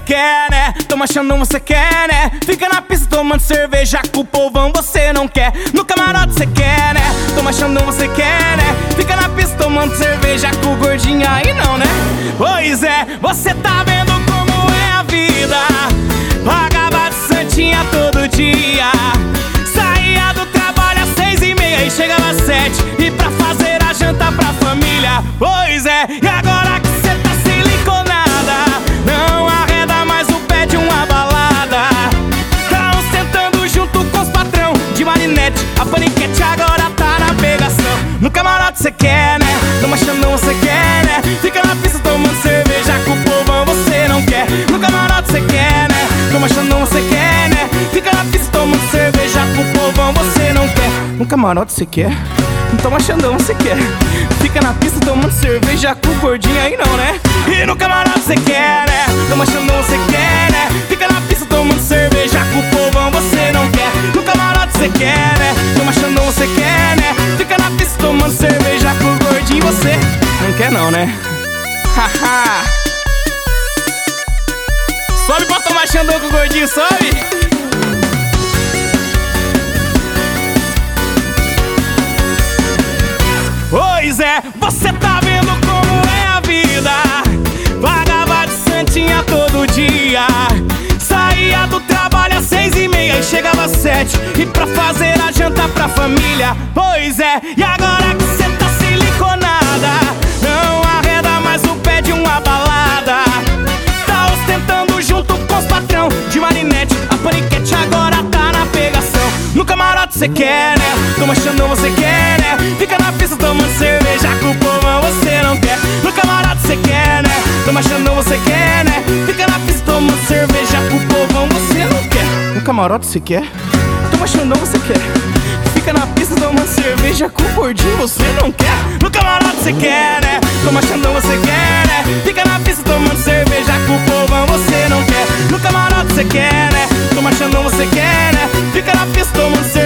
quer, né? Toma Xandão, você quer, né? Fica na pista tomando cerveja com o povão, você não quer. No camarote você quer, né? Toma Xandão, você quer, né? Fica na pista tomando cerveja com o gordinho aí não, né? Pois é, você tá vendo como é a vida. Pagava de santinha todo dia. Saía do trabalho às 6h30 e chegava às 7 e pra fazer a janta pra família. Pois é, e agora que cê tá siliconada, não arreda mais o pé de uma balada. Tá sentando junto com os patrão de marinete, a paniquete agora tá na pegação. No camarote cê quer, né? Toma Xandão, você quer, né? Fica na pista tomando cerveja com o povão, você não quer. No camarote cê quer, né? Toma Xandão, você quer, né? Fica na pista tomando cerveja com o povão, você não quer. No camarote cê quer? Toma Xandão, você quer? Fica na pista tomando cerveja com o gordinho aí não, né? E no camarote cê quer, né? Toma Xandão, você quer, né? Fica na pista tomando cerveja com o povão, você não quer. No camarote cê quer, né? Toma Xandão, você quer, né? Fica na pista tomando cerveja com o gordinho, você não quer não, né? Haha. Sobe pra tomar Xandão com o gordinho, sobe! Pois é, você tá vendo como é a vida. Pagava de santinha todo dia. Saía do trabalho às 6h30 e chegava às 7 e pra fazer a janta pra família. Pois é, e agora que cê tá siliconada, não arreda mais o pé de uma balada. Tá ostentando junto com os patrão de marinete, a paniquete agora tá na pegação. No camarote cê quer, né? Toma Xandão, você quer, né? Fica na pista tomando cerveja com o povão, você não quer. No camarote cê quer, né? Toma Xandão, você quer, né? Fica na pista tomando cerveja com o povão, você não quer. No camarote cê quer? Toma Xandão, você quer? Fica na pista tomando cerveja com o gordinho, você não quer. No camarote cê quer, né? Toma Xandão, você quer, né? Fica na pista tomando cerveja com o povão, você não quer. No camarote cê quer, né? Toma Xandão, você quer, né? Fica na pista tomando cerveja